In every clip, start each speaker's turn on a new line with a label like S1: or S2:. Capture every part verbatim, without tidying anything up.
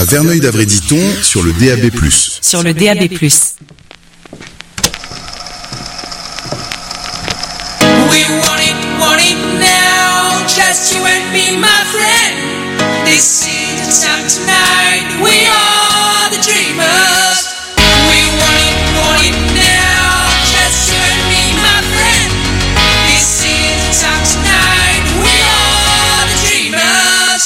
S1: à Verneuil-d'Avray-Ditton sur le D A B plus.
S2: Sur le D A B plus.
S3: We want it, want it now, just you and me, my friend. This is the time tonight, we are the dreamers. We want it, want it now, just you and me, my friend. This is the time tonight, we are the dreamers.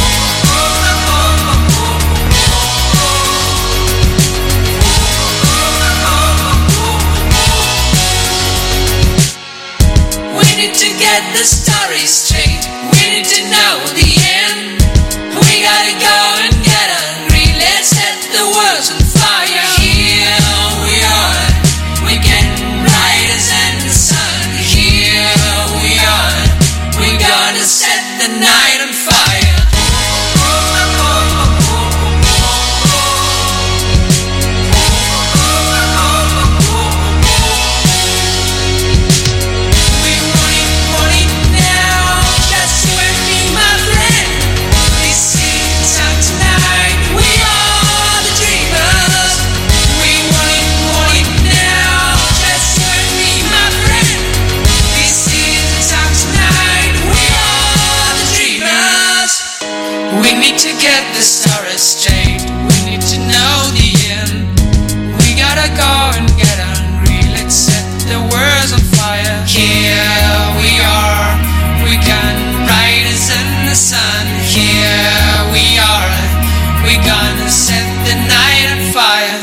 S3: We need to get the story straight. We need to know the end. We gotta go and get hungry. Let's set the world on fire. Here we are. We can ride us in the sun. Here we are. We gonna set the night on fire. We need to get the story straight. We need to know the end. We gotta go and get hungry. Let's set the world on fire. Here we are. We can ride us in the sun. Here we are. We gonna set the night on fire.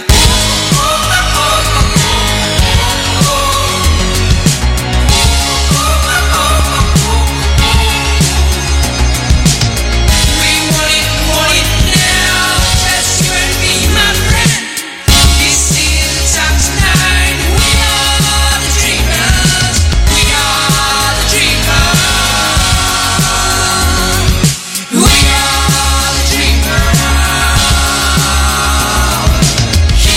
S3: We are the dreamers.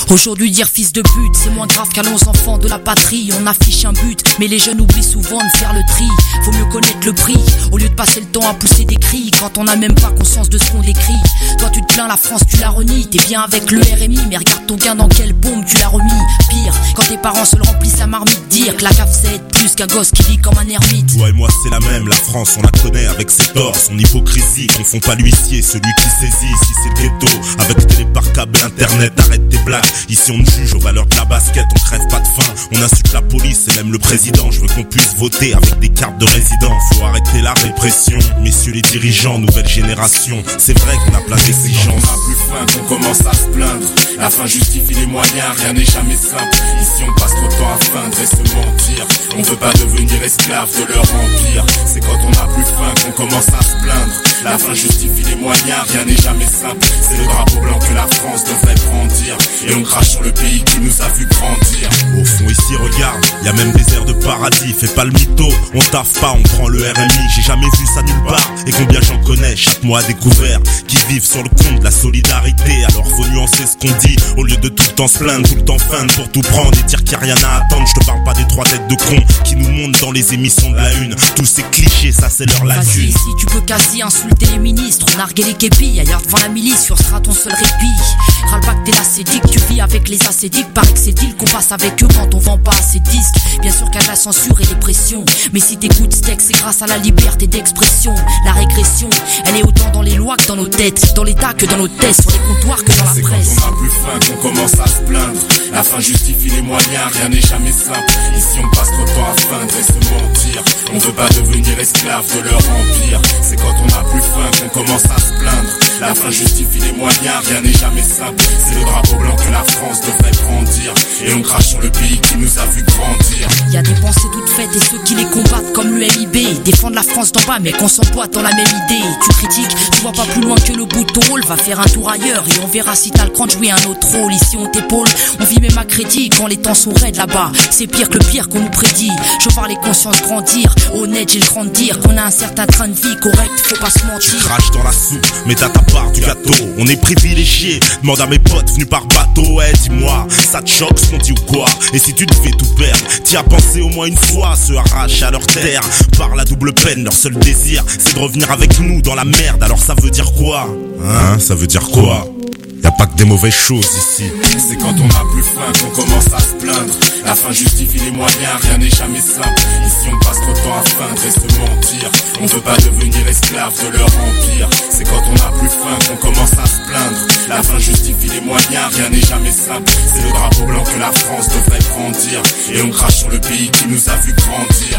S2: Aujourd'hui dire fils de pute, c'est moins grave qu'à nos enfants de la patrie. On affiche un but, mais les jeunes oublient souvent de faire le tri. Faut mieux connaître le prix, au lieu de passer le temps à pousser des cris quand on n'a même pas conscience de ce qu'on décrit. Toi tu te plains, la France tu la renies. T'es bien avec le R M I, mais regarde ton gain dans quelle bombe tu l'as remis. Pire, quand tes parents se le remplissent la marmite. Dire que la cave c'est être plus qu'un gosse qui vit comme un ermite.
S4: Toi et moi c'est la même, la France on la connaît avec ses torts, son hypocrisie. Confond pas l'huissier, celui qui saisit. Ici c'est le ghetto, avec télé par câble, internet, arrête tes blagues. Ici on ne juge aux valeurs de la basket, on crève pas de faim. On insulte la police et même le président. Je veux qu'on puisse voter avec des cartes de résident. Faut arrêter la répression, messieurs les dirigeants, nouvelle génération. C'est vrai qu'on a plein d'exigences.
S5: On a plus faim qu'on commence à se plaindre. La fin justifie les moyens, rien n'est jamais simple. Ici on passe trop de temps à feindre et se mentir. On veut pas devenir esclave de leur empire. C'est quand on a plus faim qu'on commence à se plaindre. La fin justifie les moyens, rien n'est jamais simple. C'est le drapeau blanc que la France devrait brandir. Et on crache sur le pays qui nous a vu grandir.
S4: Au fond ici regarde, y a même des airs de paradis. Fais pas le mytho, on taffe pas, on prend le R M I. J'ai jamais vu ça nulle part, et combien j'en connais chaque mois découvert, qui vivent sur le compte de la solidarité. Alors faut nuancer ce qu'on dit, au lieu de tout le temps se plaindre, tout le temps feindre pour tout prendre et dire qu'il y a rien à attendre. Je te parle pas des trois têtes de cons qui nous montent dans les émissions de la une. Tous ces clichés, ça c'est leur lacune.
S2: Vas-y, si tu peux quasi insulter les ministres, narguer les képis, ailleurs devant la milice, sur sera ton seul répit. Ras-le-bas que t'es l'acédique, tu vis avec les acédiques. Paraît que c'est deal qu'on passe avec eux quand on vend pas assez de disques. Bien sûr qu'il y a de la censure et des pressions, mais si t'écoutes ce texte, c'est grâce à la liberté d'expression. La régression, elle est autant dans les lois que dans nos têtes, dans l'état que dans nos tests, sur les comptoirs que dans la
S5: c'est
S2: presse.
S5: C'est quand on a plus faim qu'on commence à se plaindre. La fin justifie les moyens, rien n'est jamais simple. Ici on passe trop de temps à feindre et se mentir. On veut pas devenir esclave de leur empire. C'est quand on a plus faim qu'on commence à se plaindre. La fin justifie les moyens, rien n'est jamais simple. C'est le drapeau blanc que la France devrait brandir. Et on crache sur le pays qui nous a vu grandir.
S2: Y a des pensées toutes faites et ceux qui les combattent comme le M I B. Défendent la France d'en bas mais qu'on s'emboîte dans la même idée. Tu critiques, tu vois pas plus loin que le bout de ton rôle. Va faire un tour ailleurs et on verra si t'as le cran de jouer un autre rôle. Ici on t'épaule, on vit même à crédit quand les temps sont raides là-bas. C'est pire que le pire qu'on nous prédit. Je vois les consciences grandir, honnête j'ai le cran de dire qu'on a un certain train de vie correct, faut pas se mentir.
S4: Tu craches dans la soupe, mais t'as ta part du gâteau. On est privilégiés, demande à mes potes venus par bateau. Ouais dis-moi, ça te choque ce qu'on dit ou quoi? Et si tu devais tout perdre, t'y as pensé au moins une fois? Se arrachent à leur terre par la double peine, leur seul désir c'est de revenir avec nous dans la merde. Alors ça veut dire quoi? Hein, ça veut dire quoi? Y'a pas que des mauvaises choses ici.
S5: C'est quand on a plus faim qu'on commence à se plaindre. La fin justifie les moyens, rien n'est jamais simple. Ici on passe trop de temps à feindre et se mentir. On veut pas devenir esclave de leur empire. C'est quand on a plus faim qu'on commence à se plaindre. La fin justifie les moyens, rien n'est jamais simple. C'est le drapeau blanc que la France devrait brandir. Et on crache sur le pays qui nous a vu grandir.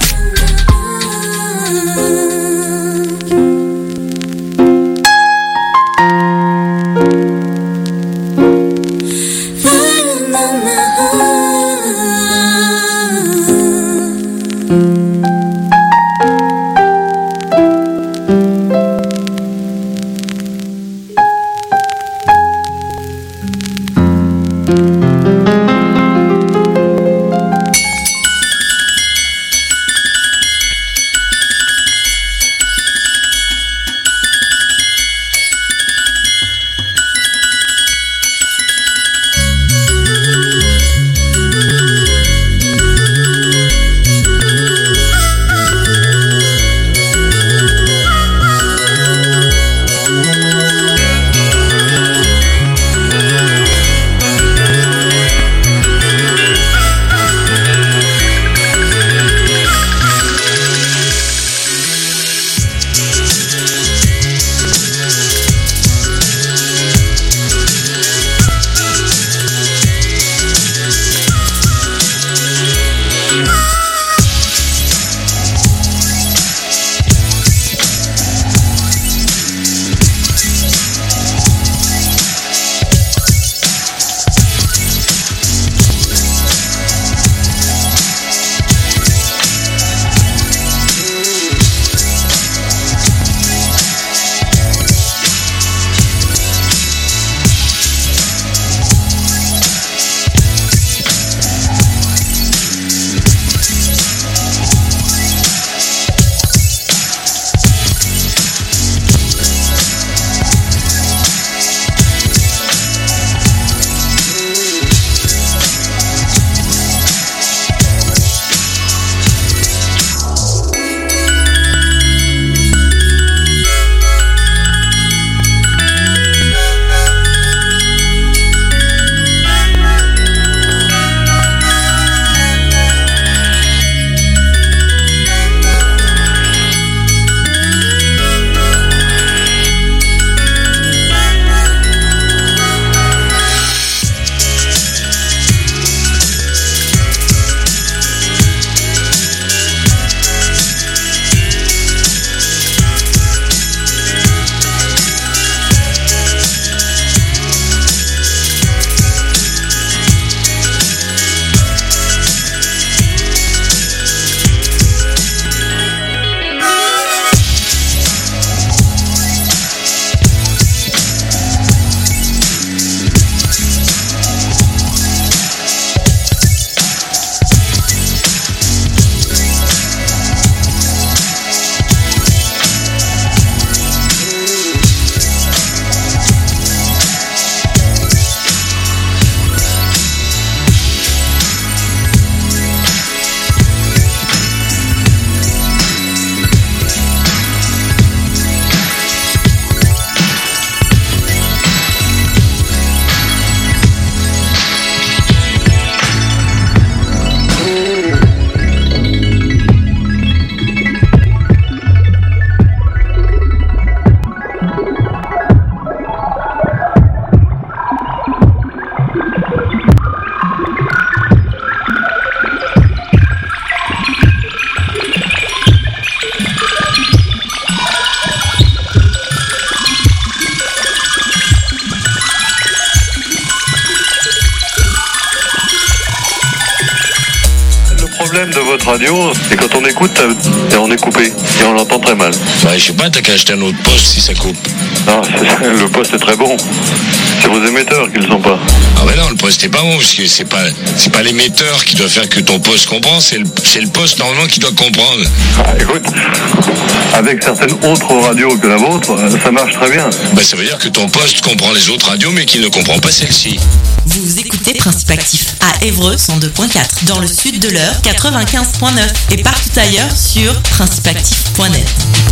S6: votre radio et quand on écoute, et on est coupé et on l'entend très mal.
S7: Bah, je sais pas, t'as qu'à acheter un autre poste si ça coupe.
S6: Non, c'est, le poste est très bon. C'est vos émetteurs qui le sont pas.
S7: Ah ouais non, le poste est pas bon parce que c'est pas c'est pas l'émetteur qui doit faire que ton poste comprend, c'est le c'est le poste normalement qui doit comprendre.
S6: Ah, écoute, avec certaines autres radios que la vôtre, ça marche très bien.
S7: Bah ça veut dire que ton poste comprend les autres radios mais qu'il ne comprend pas celle-ci.
S8: Vous écoutez Principe Actif à Évreux cent deux point quatre, dans le sud de l'Eure quatre-vingt-quinze point neuf et partout ailleurs sur principe actif point net.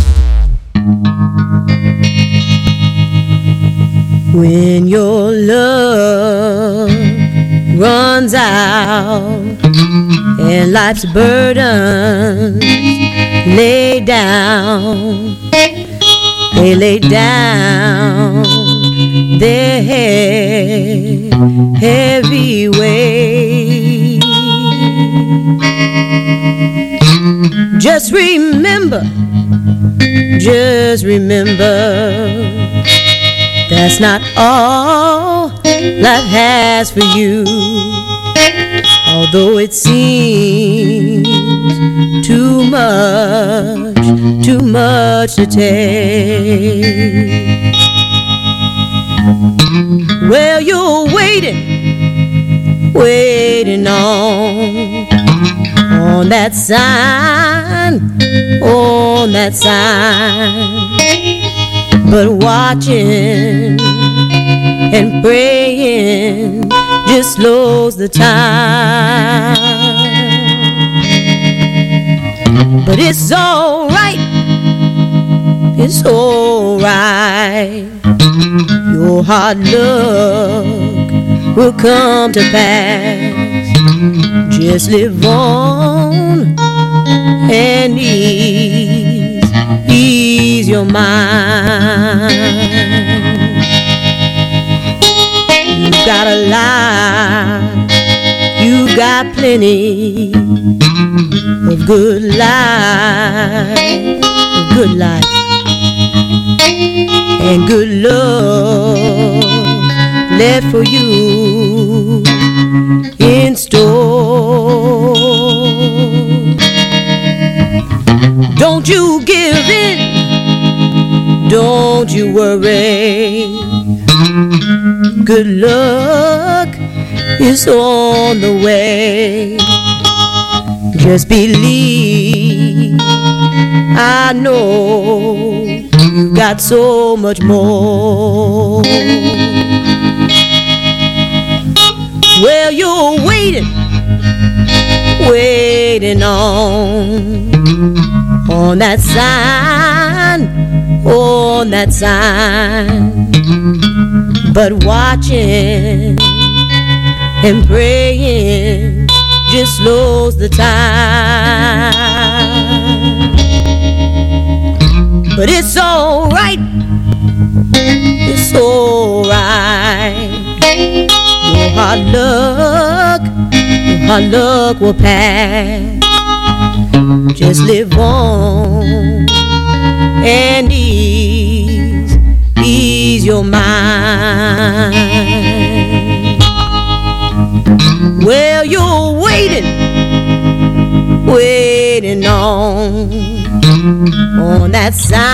S9: When your love runs out and life's burdens lay down, they lay down their head heavy weight. Just remember, just remember, that's not all life has for you. Although it seems too much, too much to take. Well, you're waiting, waiting on, on that sign, on that sign. But watching and praying just slows the time. But it's alright, it's alright. Your hard luck will come to pass. Just live on and ease, ease your mind. You've got a lot, you've got plenty of good life, of good life, and good love left for you in store. Don't you give in, don't you worry. Good luck is on the way. Just believe, I know you got so much more. Well, you're waiting, waiting on, on that sign, on that sign. But watching and praying just slows the time. But it's alright, it's alright. Your hard luck, your hard luck will pass. Just live on and ease, ease your mind. Well, you're waiting, waiting on, on that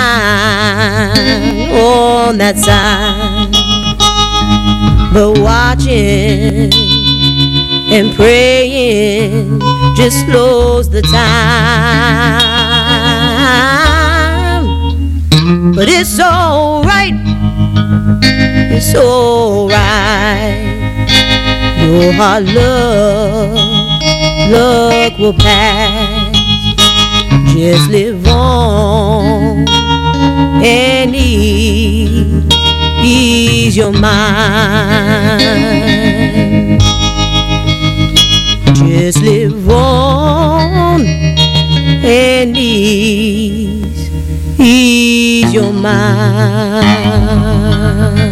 S9: sign, on that sign. But watching and praying just slows the time. But it's alright, it's alright. Your hard luck, luck will pass. Just live on and ease, ease your mind. Just live on and ease, ease your mind.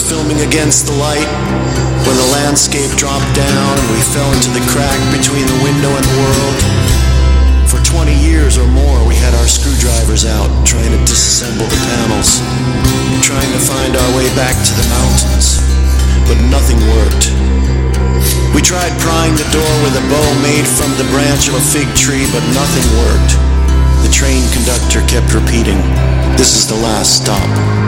S10: filming against the light when the landscape dropped down and we fell into the crack between the window and the world. For twenty years or more, we had our screwdrivers out trying to disassemble the panels, trying to find our way back to the mountains, but nothing worked. We tried prying the door with a bow made from the branch of a fig tree, but nothing worked. The train conductor kept repeating, "This is the last stop."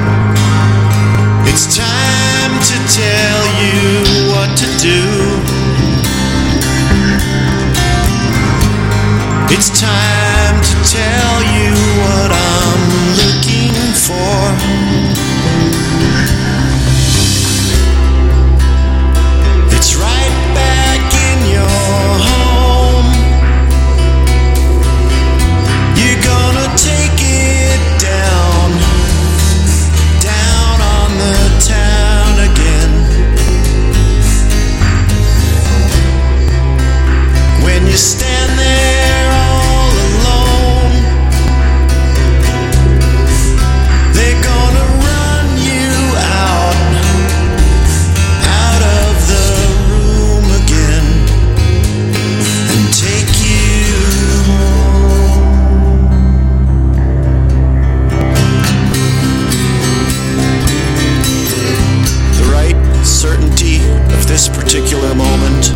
S10: It's time to tell you what to do. It's time to tell you what I'm looking for. It's right back in your home. You're gonna take it down, down on the town again. When you stand there all alone, they're gonna run you out, out of the room again, and take you home. The right certainty of this particular moment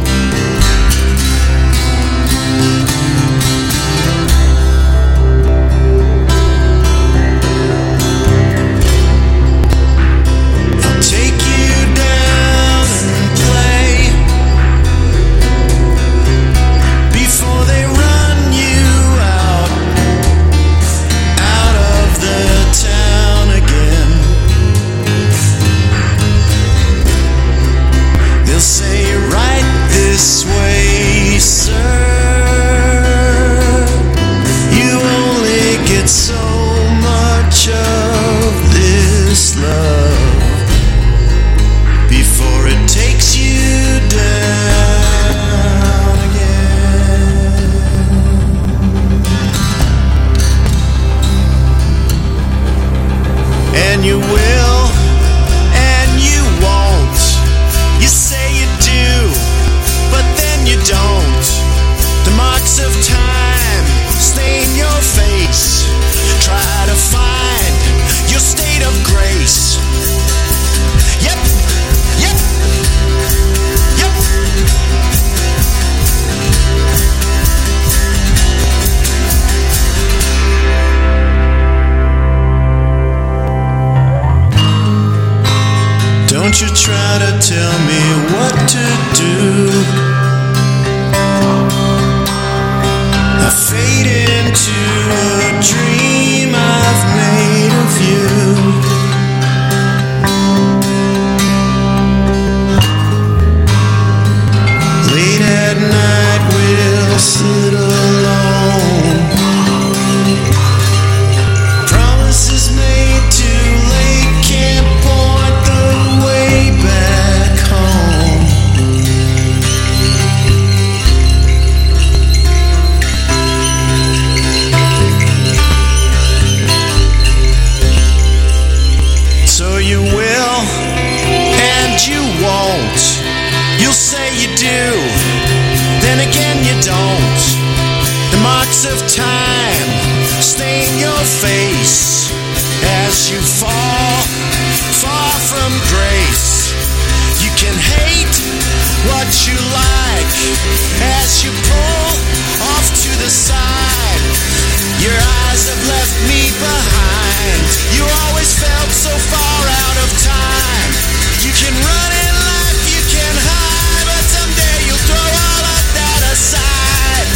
S10: don't you try to tell me what to do. I fade into a dream I've made of you. Late at night we'll sit alone. Promises made too late can't point the way back home. So you will and you won't. You'll say you do, then again you don't. The marks of time stain your face as you fall far from grace. You can hate what you like as you pull off to the side. Your eyes have left me behind. You always felt so far out of time. You can run in life, you can hide, but someday you'll throw all of that aside.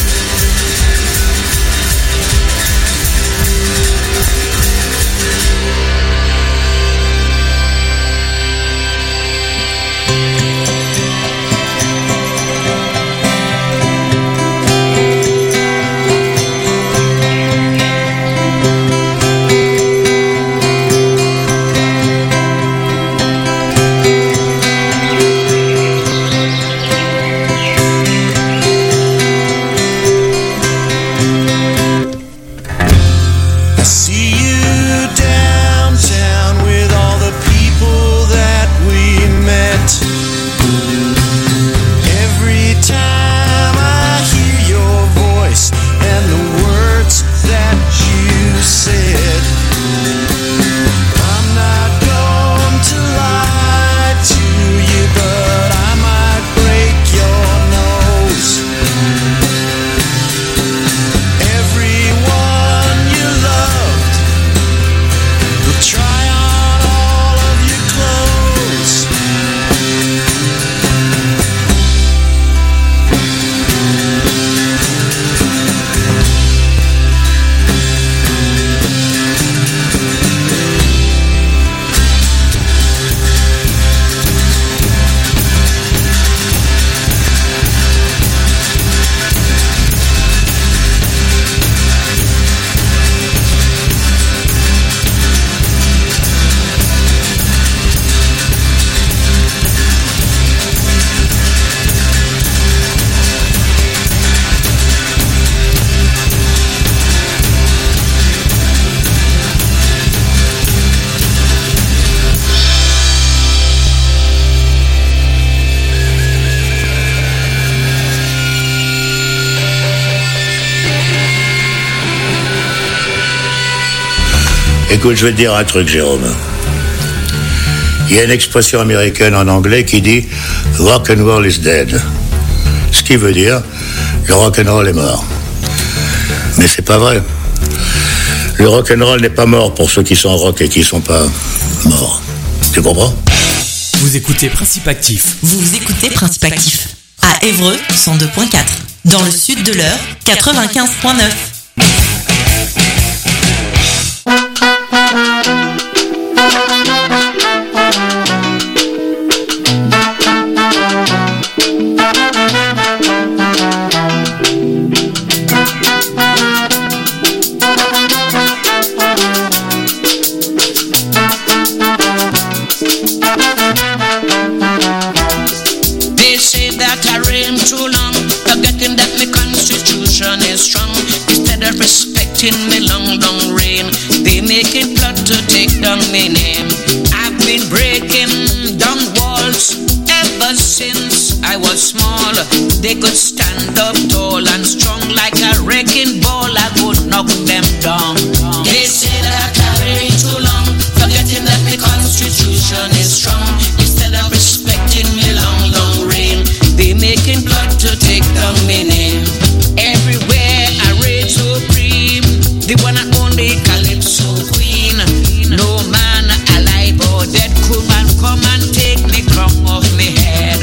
S11: Écoute, je vais te dire un truc, Jérôme. Il y a une expression américaine en anglais qui dit « rock and roll is dead ». Ce qui veut dire « le rock and roll est mort ». Mais c'est pas vrai. Le rock and roll n'est pas mort pour ceux qui sont rock et qui sont pas morts. Tu comprends?
S12: Vous écoutez Principe Actif.
S8: Vous écoutez Principe Actif à Évreux cent deux point quatre. Dans le sud de l'Eure, quatre-vingt-quinze point neuf.
S3: Respecting me long, long reign, they making plot to take down my name. I've been breaking down walls ever since I was small. They could stand up tall and strong like a wrecking ball. I would knock them down. They say that I reign too long, forgetting that my constitution is strong. Instead of respecting me long, long reign, they making plot to take down my name. Everywhere I reign supreme, the one and only Calypso Queen. No man alive or dead could man come and take the crown off me head.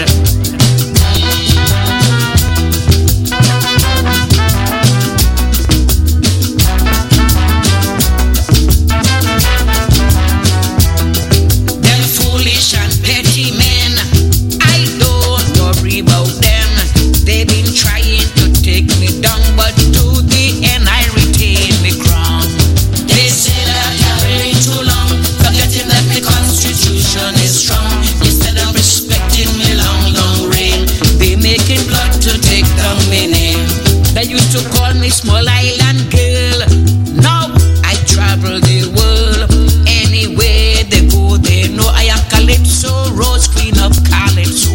S3: Them foolish and petty men, I don't worry about them. They've been trying to take me down, but to the end I retain the crown. They say that I've been too long, forgetting that the constitution is strong. Instead of respecting me long, long reign, they making blood to take down my name. They used to call me small island girl. Now I travel the world. Anywhere they go, they know I am Calypso, Rose Queen of Calypso.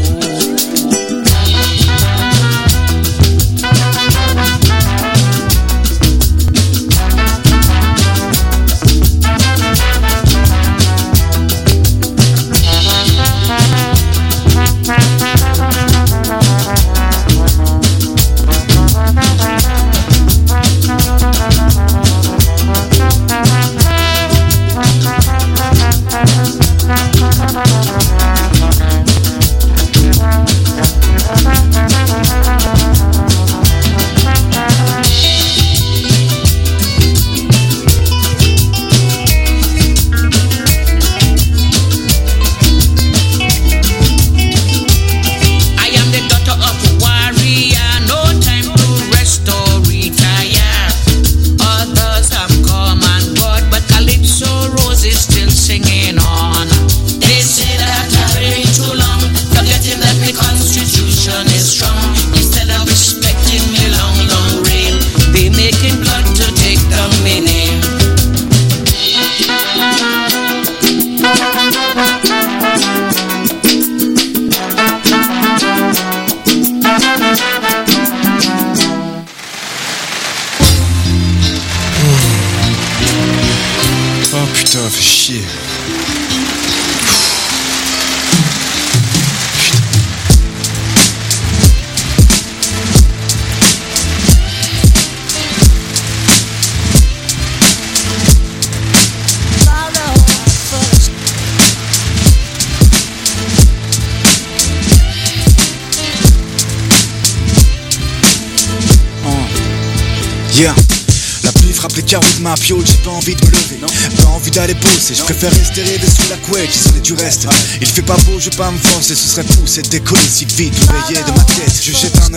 S13: Yeah. La pluie frappe les carreaux de ma piole, j'ai pas envie de me lever, non. Pas envie d'aller pousser, je préfère rester dessous la couette, isoler du reste. Il fait pas beau, je vais pas me forcer, ce serait fou, c'est décoller si vite, tout rayé de ma tête. Je jette un